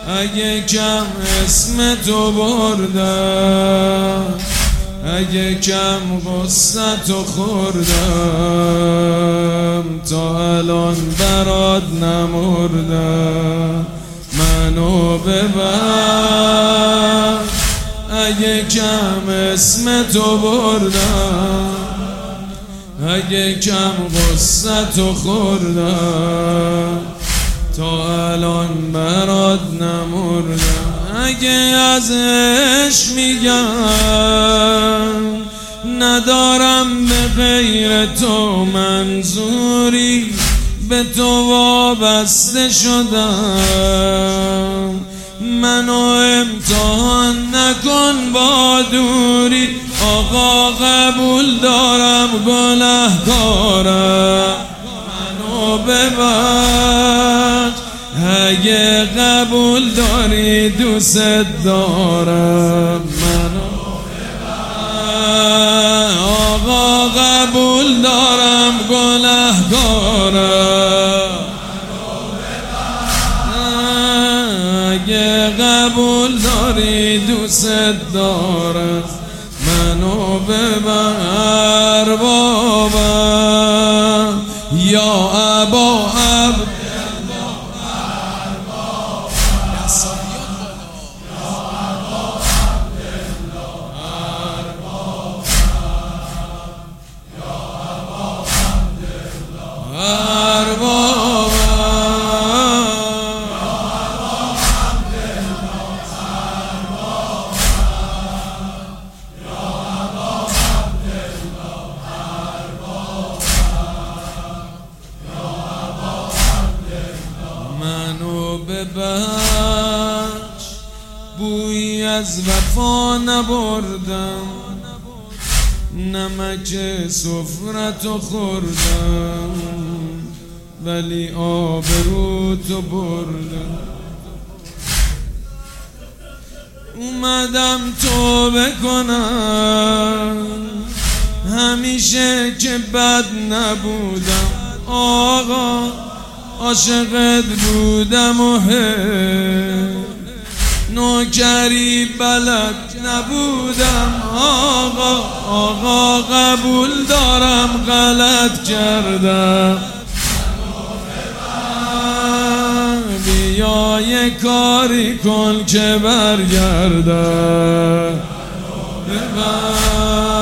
اگه کم اسم تو بردم، اگه کم غصتو خوردم، تا الان برات نمردم. منو ببر اگه کم اسم تو بردم، اگه کم غصتو خوردم، تا الان برات نمردم. اگه از عشق میگم ندارم به غیر تو منظوری، به تو وابسته شدم. منو امتحان نکن با دوری، آقا قبول دارم گنهکارم. منو ببخش اگه قبول داری دوست دارم. منو ببخش آقا قبول دارم گنهکارم. اگه قبول داری دوست دارم. منو ببر بابا یا ابا عبد ببخش بویی از وفا نبردم، نمک سفرتو خوردم، ولی آبروتو بردم. اومدم توبه کنم همیشه که بد نبودم. آقا عاشقت بودم و نوکری بلد نبودم. آقا قبول دارم غلط کردم. بیا یه کاری کن که برگردم.